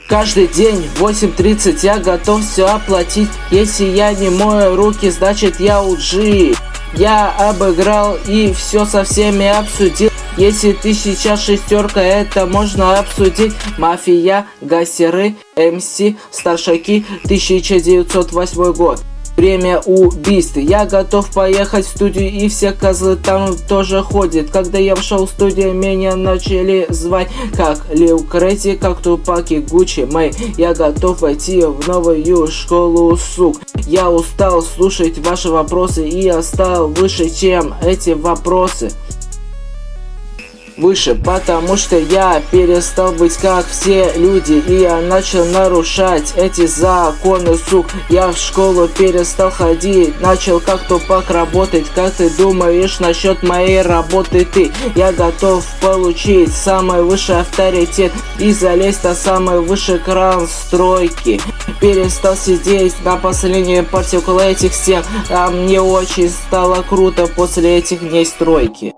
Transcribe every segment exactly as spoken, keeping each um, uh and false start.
Каждый день в восемь тридцать я готов все оплатить. Если я не мою руки, значит я у-джи. Я обыграл и все со всеми обсудил. Если ты сейчас шестерка, это можно обсудить. Мафия, гасеры, эм си, старшаки, тысяча девятьсот восьмой год. Время убийств. Я готов поехать в студию, и все козлы там тоже ходят. Когда я вошел в студию, меня начали звать как Лил Крэти, как Тупак и Гуччи Мэй. Я готов войти в новую школу, сук. Я устал слушать ваши вопросы, и я стал выше, чем эти вопросы. Выше, потому что я перестал быть как все люди, и я начал нарушать эти законы, сук. Я в школу перестал ходить, начал как Тупак работать. Как ты думаешь насчет моей работы ты? Я готов получить самый высший авторитет и залезть на самый высший кран стройки. Перестал сидеть на последней партии около этих стен, а мне очень стало круто после этих дней стройки.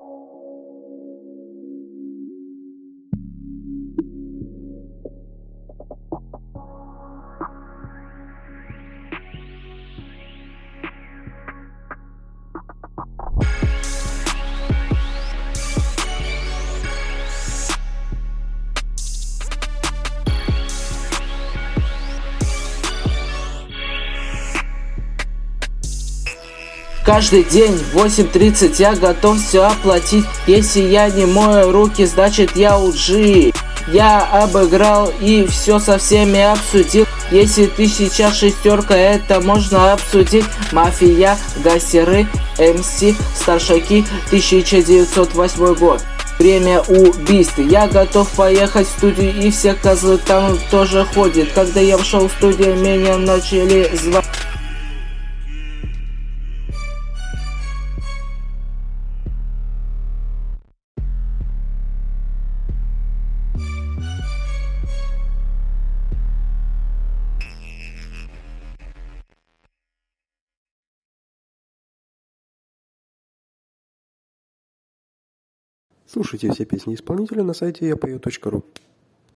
Каждый день в восемь тридцать я готов все оплатить. Если я не мою руки, значит я у-джи. Я обыграл и все со всеми обсудил. Если ты сейчас шестерка, это можно обсудить. Мафия, гасеры, эм си, старшаки, тысяча девятьсот восьмой год. Время убийств. Я готов поехать в студию, и все козлы там тоже ходят. Когда я вошел в студию, меня начали звать. Слушайте все песни исполнителя на сайте я пою точка ру.